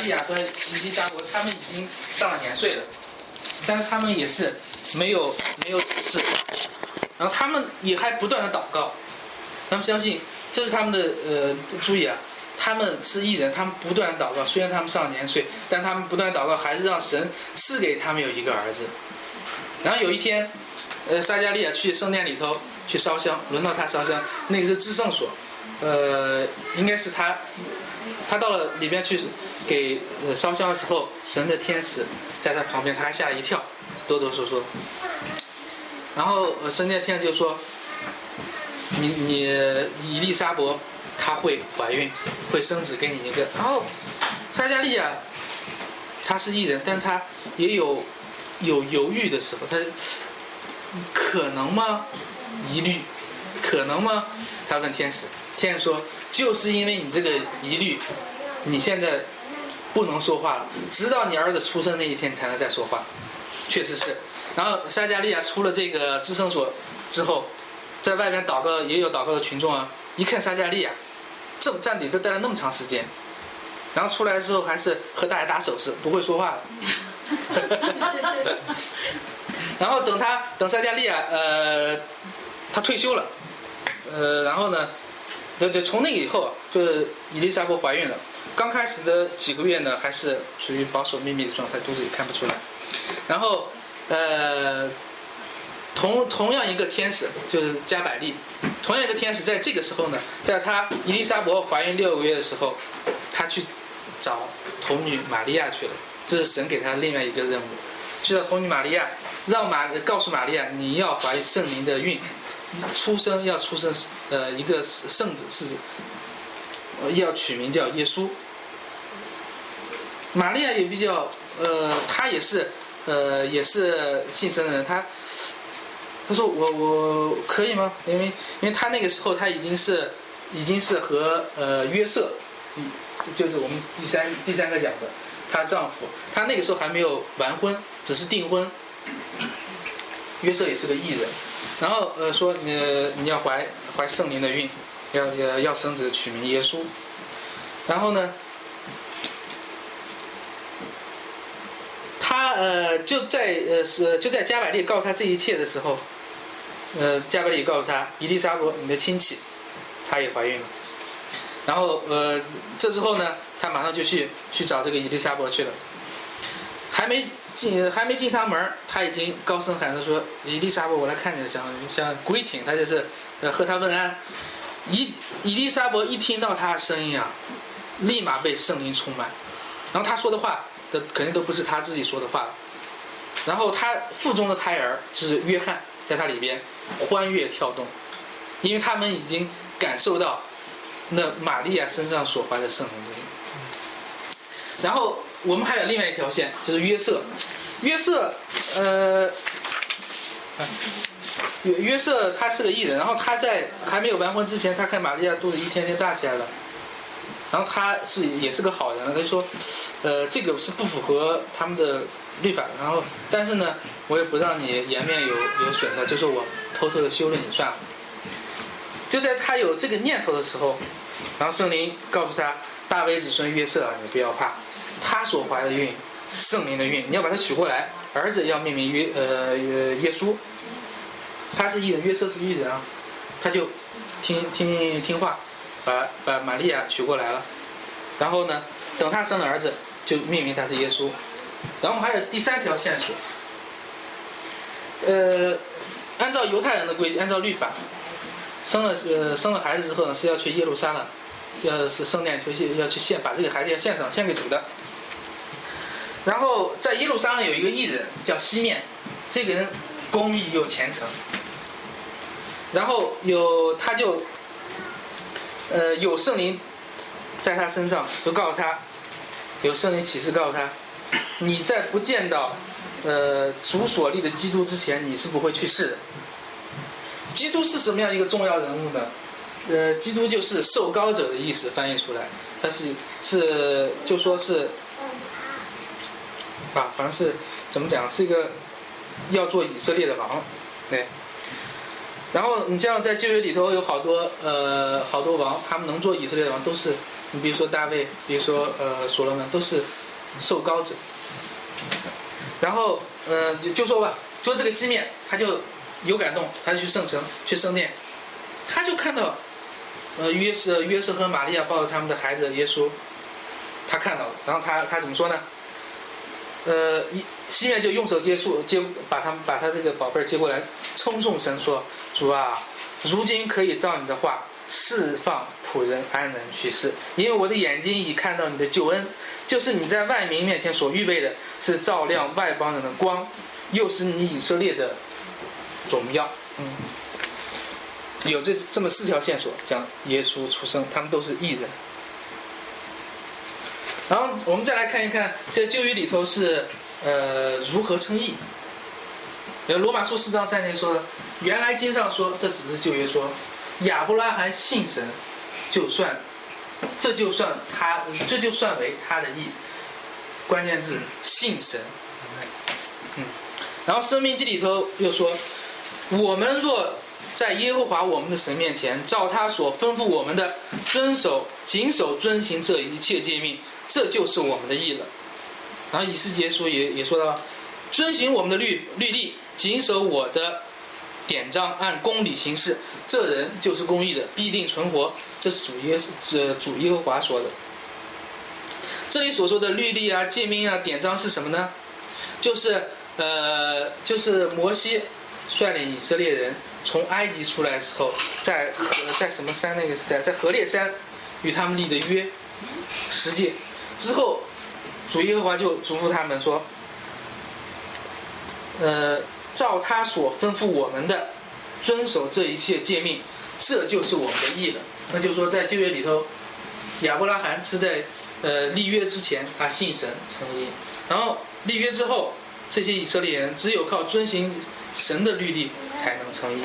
利亚和以利沙伯他们已经上了年岁了，但是他们也是没有子嗣，然后他们也还不断的祷告，他们相信这是他们的注意啊，他们是义人，他们不断的祷告，虽然他们上了年岁，但他们不断的祷告，还是让神赐给他们有一个儿子。然后有一天，撒迦利亚去圣殿里头去烧香，轮到他烧香，那个是至圣所，应该是他到了里边去给烧香的时候，神的天使在他旁边，他还吓了一跳，哆哆嗦嗦。然后神的天使就说：“你以利沙伯她会怀孕，会生子给你一个。”然后撒迦利亚他是义人，但是他也有犹豫的时候，他可能吗？疑虑，可能吗？他问天使，天使说：“就是因为你这个疑虑，你现在不能说话了，直到你儿子出生那一天，你才能再说话。”确实是。然后撒迦利亚出了这个至圣所之后，在外边祷告，也有祷告的群众啊，一看撒迦利亚这么站里边待了那么长时间，然后出来之后还是和大家打手势，不会说话了。然后等撒迦利亚他退休了，然后呢，就从那个以后啊，就是以利沙伯怀孕了。刚开始的几个月呢，还是处于保守秘密的状态，肚子也看不出来。然后同样一个天使就是加百利，同样一个天使在这个时候呢，在他以利沙伯怀孕6个月的时候，他去找童女玛利亚去了。这是神给他另外一个任务，去到童女玛利亚，告诉玛利亚，你要怀圣灵的孕，要出生一个圣子，是要取名叫耶稣。玛利亚也比较她也是信神的人，她说我可以吗？因为她那个时候她已经是和约瑟，就是我们第三个讲的。她丈夫，她那个时候还没有完婚，只是订婚。约瑟也是个义人，然后说你要怀圣灵的孕，要生子取名耶稣。然后呢，他就在加百利告诉他这一切的时候，加百利告诉他，以利沙伯你的亲戚，她也怀孕了。然后这之后呢，他马上就去找这个以利沙伯去了。还没进他门，他已经高声喊着说：“以利沙伯，我来看你，像 greeting， 他就是和他问安。”以利沙伯一听到他的声音啊，立马被圣灵充满。然后他说的话肯定都不是他自己说的话了。然后他腹中的胎儿就是约翰，在他里边欢悦跳动，因为他们已经感受到那玛利亚身上所怀的圣灵的。然后我们还有另外一条线，就是约瑟。约瑟他是个义人，然后他在还没有完婚之前，他看玛利亚肚子一天天大起来了，然后他也是个好人，他就说，这个是不符合他们的律法的，然后但是呢，我也不让你颜面有损伤，就说我偷偷的休了你算了。就在他有这个念头的时候，然后圣灵告诉他，大卫子孙约瑟啊，你不要怕，他所怀的孕是圣灵的孕，你要把他娶过来，儿子要命名耶稣。他是义人，约瑟是义人啊，他就听话，把玛利亚娶过来了。然后呢，等他生了儿子，就命名他是耶稣。然后还有第三条线索，按照犹太人的规矩，按照律法，生了孩子之后呢，是要去耶路撒冷，要是圣殿要去把这个孩子要献给主的。然后在耶路撒冷有一个义人叫西面，这个人公义又虔诚，然后他就有圣灵在他身上，就告诉他，有圣灵启示告诉他，你在不见到主所立的基督之前，你是不会去世的。基督是什么样一个重要人物呢？基督就是受膏者的意思，翻译出来，他是就说是反正是怎么讲，是一个要做以色列的王，对。然后你像在旧约里头有好多王，他们能做以色列的王，都是你比如说大卫，比如说所罗门，都是受膏者。然后就说吧，就这个西面，他就有感动，他就去圣城，去圣殿，他就看到约瑟和玛利亚抱着他们的孩子耶稣，他看到了，然后他怎么说呢？西面就用手把他这个宝贝接过来，称颂神说：“主啊，如今可以照你的话释放仆人安能去世，因为我的眼睛已看到你的救恩，就是你在万民面前所预备的，是照亮外邦人的光，又是你以色列的荣耀。”有这么4条线索讲耶稣出生，他们都是义人。然后我们再来看一看在旧约里头是如何称义。罗马书4章3节说的，原来经上说，这只是旧约说，亚伯拉罕信神，这就算为他的义。关键字信神。然后申命记里头又说，我们若在耶和华我们的神面前，照他所吩咐我们的谨守遵行这一切诫命，这就是我们的义了。然后以斯帖书也说到，遵行我们的律例，谨守我的典章，按公理行事，这人就是公义的，必定存活。这是主耶和华说的。这里所说的律例啊、诫命啊、典章是什么呢？就是摩西率领以色列人从埃及出来的时候，在什么山？那个是在何烈山与他们立的约10诫之后，主耶和华就嘱咐他们说，照他所吩咐我们的，遵守这一切诫命，这就是我们的义了。那就是说，在旧约里头，亚伯拉罕是在立约之前他信神称义，然后立约之后，这些以色列人只有靠遵行神的律例才能称义。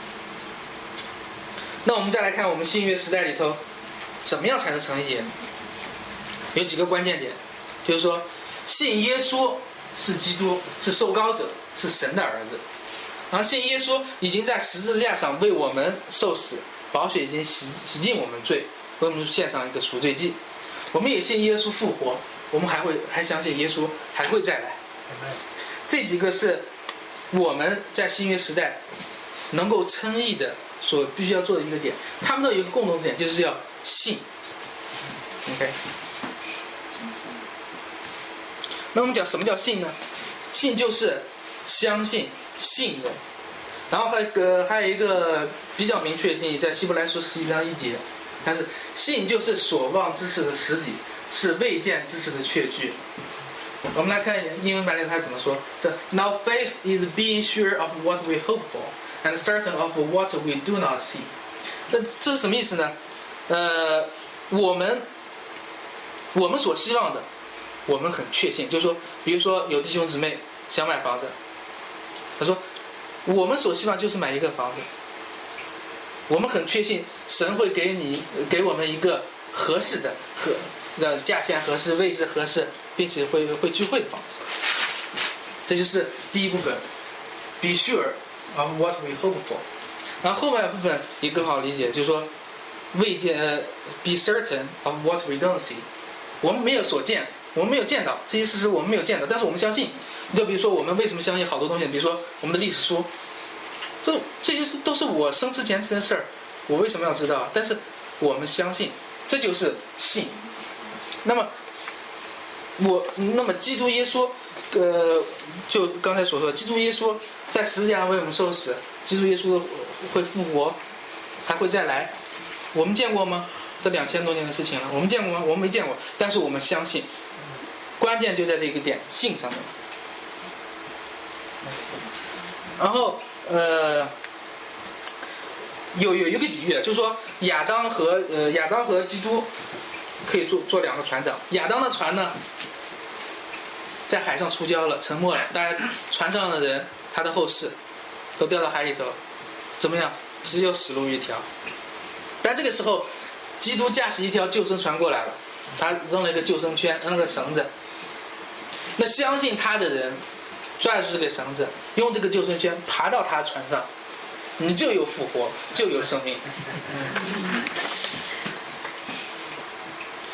那我们再来看我们新约时代里头，怎么样才能称义？有几个关键点，就是说，信耶稣是基督，是受膏者，是神的儿子。然后信耶稣已经在十字架上为我们受死，宝血已经洗净我们罪，为我们献上一个赎罪祭。我们也信耶稣复活，我们还相信耶稣还会再来。这几个是我们在新约时代能够称义的所必须要做的一个点，他们都有一个共同点，就是要信。OK。那我们讲什么叫信呢？信就是相信、信任。然后还有一个比较明确的定义，在希伯来书11章1节，它是信就是所望之事的实底，是未见之事的确据。我们来看英文版里它怎么说，这 Now faith is being sure of what we hope for and certain of what we do not see。 这是什么意思呢？我们所希望的，我们很确信，就是说，比如说有弟兄姊妹想买房子，他说我们所希望就是买一个房子，我们很确信神会给我们一个合适的价钱合适、位置合适，并且会聚会的房子。这就是第一部分 ，be sure of what we hope for。然后后面部分也更好理解，就是说be certain of what we don't see。我们没有所见，我们没有见到这些事实，我们没有见到，但是我们相信。就比如说我们为什么相信好多东西？比如说我们的历史书，这些都是我生之前的事儿，我为什么要知道？但是我们相信，这就是信。那么基督耶稣，就刚才所说的，基督耶稣在十字架上为我们受死，基督耶稣会复活，还会再来，我们见过吗？这2000多年的事情了，我们见过吗？我们没见过，但是我们相信。关键就在这个点，信上面。然后有一个比喻，就是说亚当和基督可以做2个船长。亚当的船呢，在海上出礁了，沉没了，大家船上的人，他的后世都掉到海里头，怎么样？只有死路一条。但这个时候，基督驾驶一条救生船过来了，他扔了一个救生圈，扔了个绳子。那相信他的人拽住这个绳子，用这个救生圈爬到他船上，你就有复活，就有生命。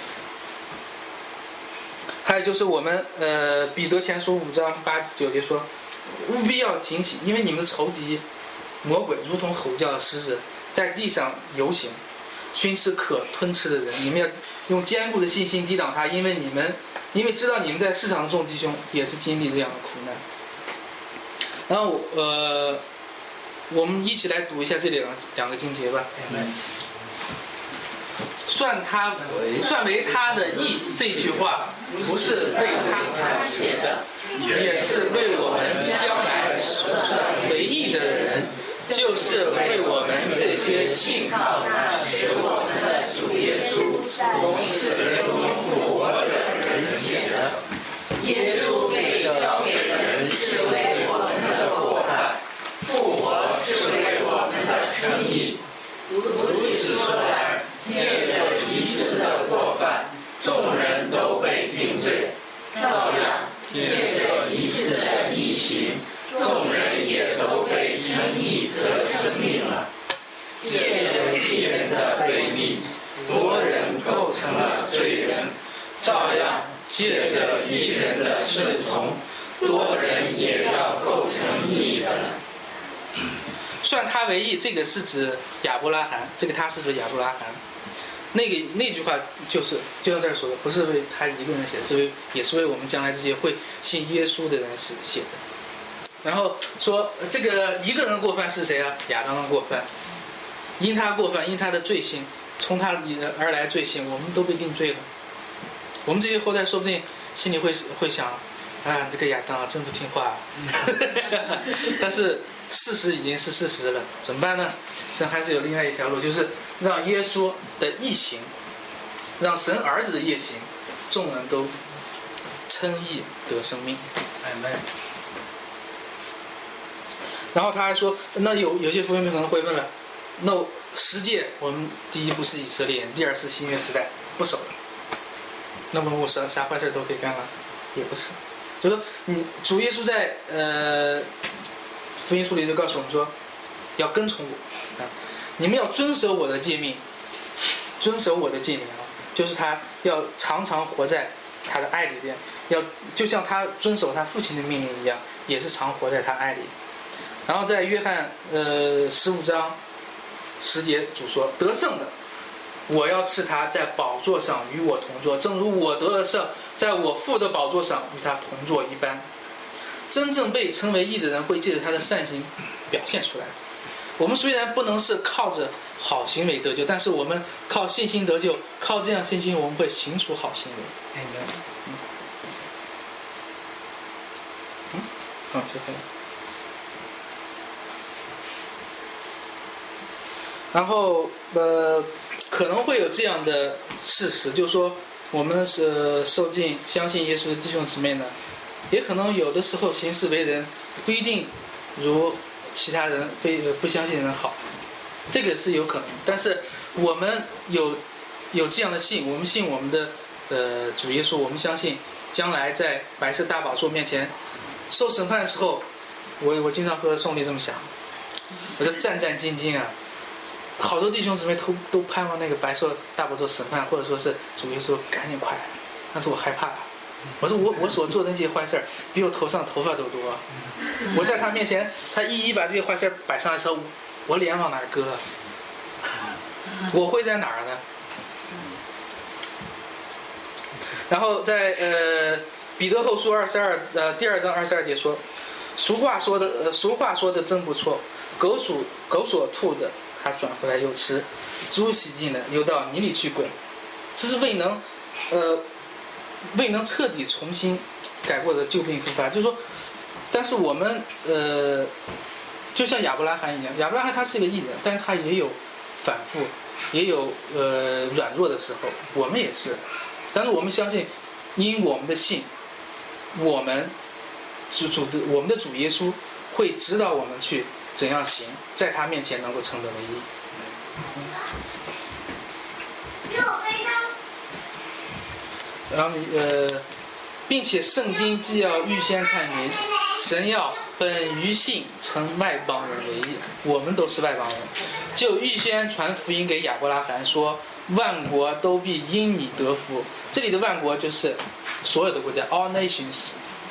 还有就是我们彼得前书5章8至9节说，务必要警醒，因为你们的仇敌魔鬼如同吼叫的狮子，在地上游行，寻吃可吞吃的人。你们要用坚固的信心抵挡他，因为知道你们在市场的众弟兄也是经历这样的苦难。然后我们一起来读一下这两个经节吧。算为他的义，这句话不是为他写的，也是为我们将来算为义的人，就是为我们这些信靠他使我们的主耶稣从死人中复活的人写的。耶稣被交给人是为我们的过犯，复活是为我们的称义。如此说来，借着一次的过犯，众人都被定罪；照样，借着一次的义行，众人也都被称义得生命了。借着一人的悖逆，多人构成了罪人；照样，借着一人的顺从，多人也要构成义的了。算他为义，这个是指亚伯拉罕，这个他是指亚伯拉罕。那句话就像这儿说的，不是为他一个人写的，也是为我们将来这些会信耶稣的人写的。然后说这个一个人的过犯是谁啊？亚当的过犯，因他过犯，因他的罪行，从他而来罪行，我们都被定罪了。我们这些后代说不定心里会想，啊，这个亚当啊，真不听话。但是事实已经是事实了，怎么办呢？神还是有另外一条路，就是让耶稣的义行，让神儿子的义行，众人都称义得生命。然后他还说，那有些福音可能会问了，那十诫我们第一不是以色列人，第二是新约时代不守了，那么我啥坏事都可以干了？也不是，就是说你主耶稣在福音书里就告诉我们说，要跟从我啊，你们要遵守我的诫命，遵守我的诫命啊，就是他要常常活在他的爱里边，要就像他遵守他父亲的命令一样，也是常活在他爱里。然后在约翰15章10节，主说，得胜的，我要赐他在宝座上与我同坐，正如我得了胜，在我父的宝座上与他同坐一般。真正被称为义的人会借着他的善行表现出来。我们虽然不能是靠着好行为得救，但是我们靠信心得救，靠这样信心我们会行出好行为。这个。然后可能会有这样的事实，就是说我们是受尽相信耶稣的弟兄姊妹呢，也可能有的时候行事为人不一定如其他人不相信的人好，这个是有可能。但是我们有这样的信，我们信我们的主耶稣，我们相信将来在白色大宝座面前受审判的时候，我经常和宋丽这么想，我就战战兢兢啊。好多弟兄姊妹都盼望那个白色大宝座审判，或者说是主耶稣赶紧快来，但是我害怕。我说我所做的那些坏事比我头上头发都多，我在他面前，他一把这些坏事摆上来的时候，我脸往哪儿搁？我会在哪儿呢？然后在彼得后书第2章22节说，俗话说的真不错，狗所吐的他转回来又吃，猪洗净了又到泥里去滚，这是未能彻底重新改过的旧病复发。就是说，但是我们就像亚伯拉罕一样，亚伯拉罕他是一个义人，但是他也有反复，也有软弱的时候，我们也是。但是我们相信，因我们的信，我们的主耶稣会指导我们去怎样行，在他面前能够称得为义。然后并且圣经既要预先看明，神要本于信称外邦人为义，我们都是外邦人，就预先传福音给亚伯拉罕说，万国都必因你得福。这里的万国就是所有的国家 ，all nations。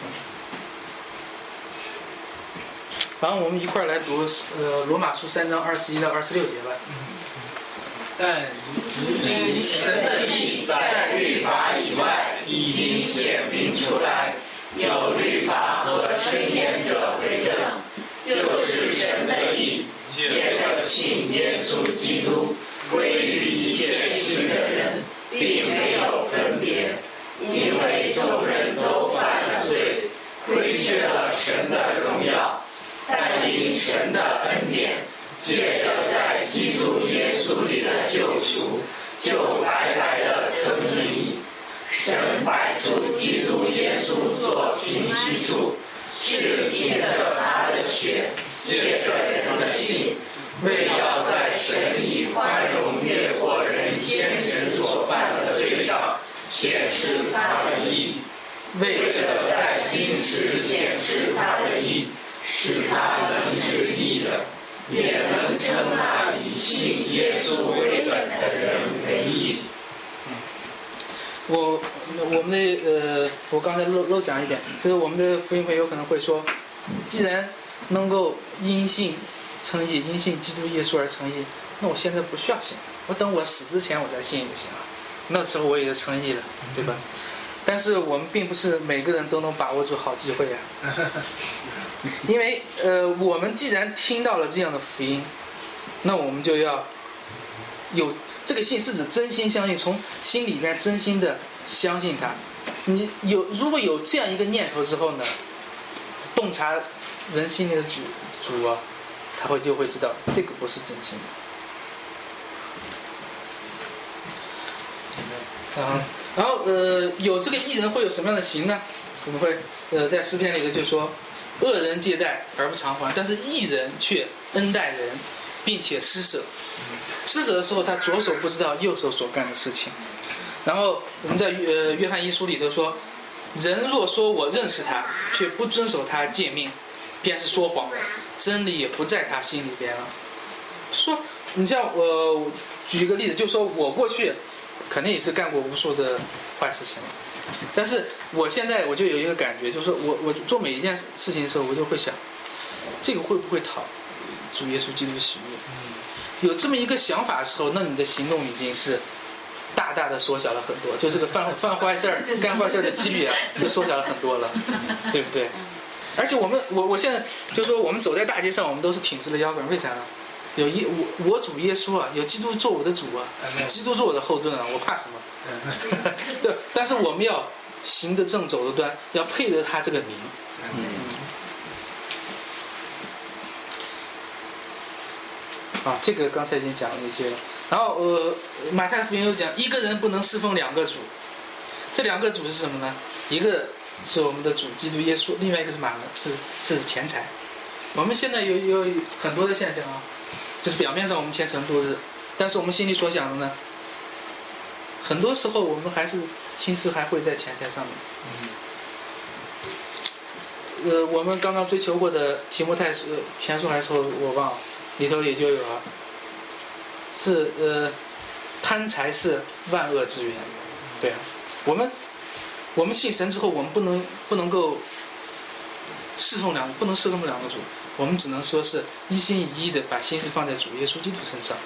然后我们一块儿来读罗马书3章21到26节吧。 但如今神的义在律法以外已经显明出来，有律法和申言者为证，就是神的义借着信耶稣基督归于一切信的人，并没有分别，因为众人都犯了罪，亏缺了神的荣耀，但因神的恩典，借着在基督耶稣里的救赎，就白白的称之义。神摆出基督耶稣做平息处，是凭着他的血，借着人的信，为要在神以宽容越过人先神所犯的罪上显示他的义，为着在今时显示他的义，使他能是义的，也能称那以信耶稣为本的人为义。 我刚才漏讲一点，就是我们的福音会有可能会说，既然能够因信称义，因信基督耶稣而称义，那我现在不需要信，我等我死之前我再信就行了，那时候我也就称义了，对吧？但是我们并不是每个人都能把握住好机会啊，因为我们既然听到了这样的福音，那我们就要有这个信是指真心相信，从心里面真心的相信他。如果有这样一个念头之后呢，洞察人心里的主啊，他就会知道这个不是真心的。然后有这个义人会有什么样的行呢？我们会在诗篇里头就说，恶人借贷而不偿还，但是义人却恩待人，并且施舍。施舍的时候，他左手不知道右手所干的事情。然后我们在约翰一书里头说，人若说我认识他，却不遵守他诫命，便是说谎，真理也不在他心里边了。说你像我举一个例子，就说我过去肯定也是干过无数的坏事情，但是我现在我就有一个感觉，就是说我做每一件事情的时候，我就会想，这个会不会讨主耶稣基督喜悦？有这么一个想法的时候，那你的行动已经是大大的缩小了很多，就这个犯坏事儿、干坏事儿的几率啊，就缩小了很多了，对不对？而且我现在就说，我们走在大街上，我们都是挺直了腰杆，为啥呢？我主耶稣啊，有基督做我的主啊，基督做我的后盾啊，我怕什么？对，但是我们要行得正，走得端，要配得他这个名。这个刚才已经讲了一些了。然后马太福音又讲，一个人不能侍奉两个主。这两个主是什么呢？一个是我们的主基督耶稣，另外一个是什么？是钱财。我们现在有很多的现象啊，就是表面上我们虔诚度日，但是我们心里所想的呢，很多时候我们还是心思还会在钱财上面。我们刚刚追求过的提摩太前书还是我忘了，里头也就有啊，是贪财是万恶之源。对啊，我们信神之后，我们不能够侍奉两个主，我们只能说是一心一意的把心思放在主耶稣基督身上。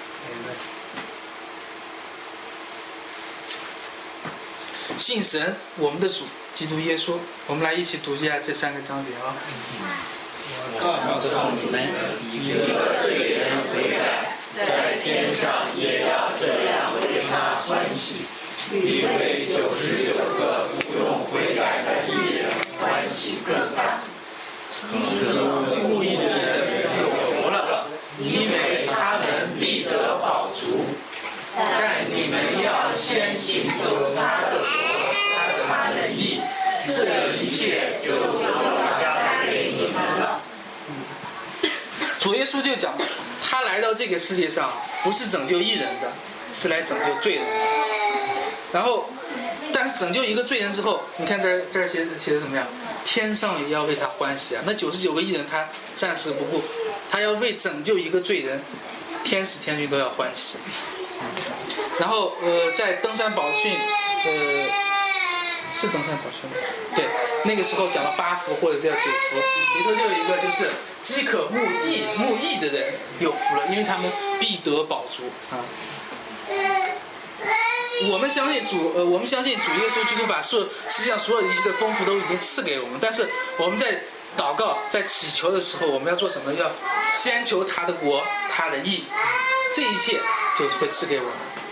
信神，我们的主基督耶稣。我们来一起读一下这3个章节啊。 我告诉你们，一个罪人悔改，在天上也要这样为他欢喜，比为99个不用悔改的义人欢喜更大。不义的人有福了，因为他们必得饱足。但你们要先行走他的国，他的义，这一切就都要加给你们了。 主耶稣就讲，他来到这个世界上不是拯救义人的，是来拯救罪人的。然后但是拯救一个罪人之后，你看这儿写的怎么样？天上也要为他欢喜啊！那99个义人他暂时不顾，他要为拯救一个罪人，天使天军都要欢喜。在登山宝训是登山宝训吗？对，那个时候讲了8福或者叫9福，里头就有一个就是饥渴慕义的人有福了，因为他们必得饱足啊。我们相信主耶稣基督把实际上所有一切的丰富都已经赐给我们，但是我们在祷告、在祈求的时候，我们要做什么？要先求他的国、他的义，这一切就会赐给我们。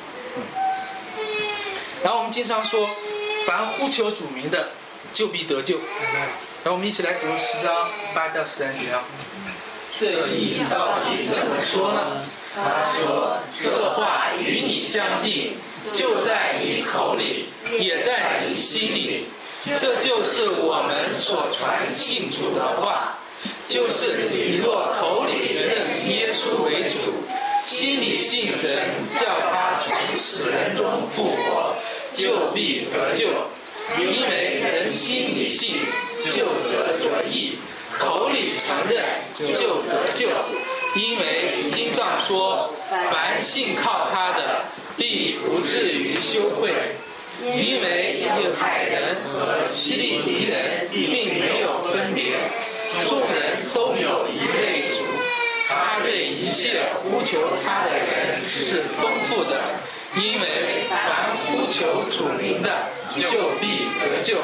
然后我们经常说，凡呼求主名的，就必得救。然后我们一起来读10章8到13节啊。 这义到底怎么说呢？他说：“这话与你相近，就在你口里，也在你心里。这就是我们所传信主的话，就是你若口里认耶稣为主，心里信神，叫他从死人中复活，就必得救。因为人心里信，就得着义；口里承认，就得救。因为经上说，凡信靠他的，必不至于羞愧。因为犹太人和希利尼人并没有分别，众人都有一位主。他对一切呼求他的人是丰富的，因为凡呼求主名的，就必得救。”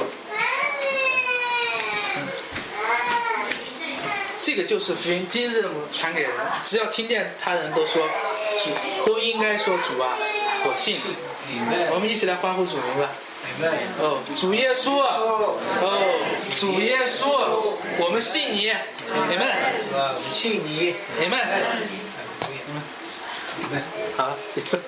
这个就是福音，今日我传给人，只要听见他人都说主，都应该说主啊，我信你。我们一起来欢呼主名吧。哦，主耶稣，哦，主耶稣，我们信你，你们， 我们信你， 你们，好，结束。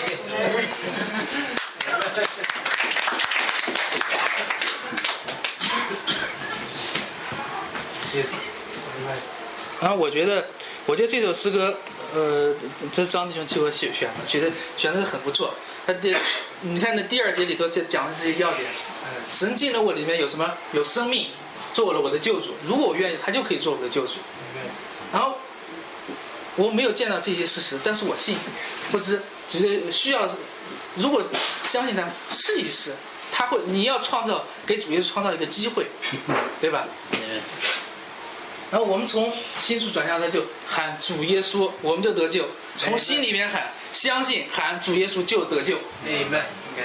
然后我觉得这首诗歌，这是张弟兄替我选的，选的很不错。你看那第2节里头讲的这些要点，神进了我里面有什么？有生命，做了我的救主。如果我愿意，他就可以做我的救主。然后我没有见到这些事实，但是我信，或者觉得需要，如果相信他，试一试，你要给主耶稣创造一个机会，对吧？然后我们从心处转向的就喊主耶稣，我们就得救。从心里面喊，相信喊主耶稣就得救。 Amen。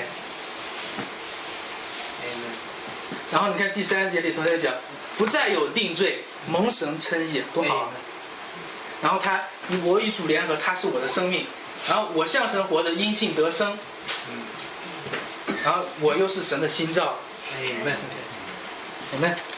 然后你看第3节里头在讲，不再有定罪，蒙神称义，多好啊！然后我与主联合，他是我的生命。然后我向神活的因信得生。然后我又是神的新造。 Amen。